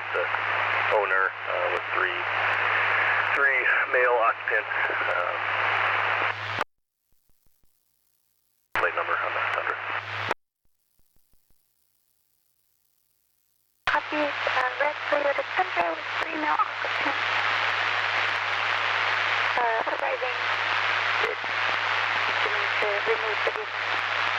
with the owner with three male occupants. Plate number on the Tundra. Copy. Red Toyota Tundra with 3 male occupants. Arriving. Continuing to remove the vehicle.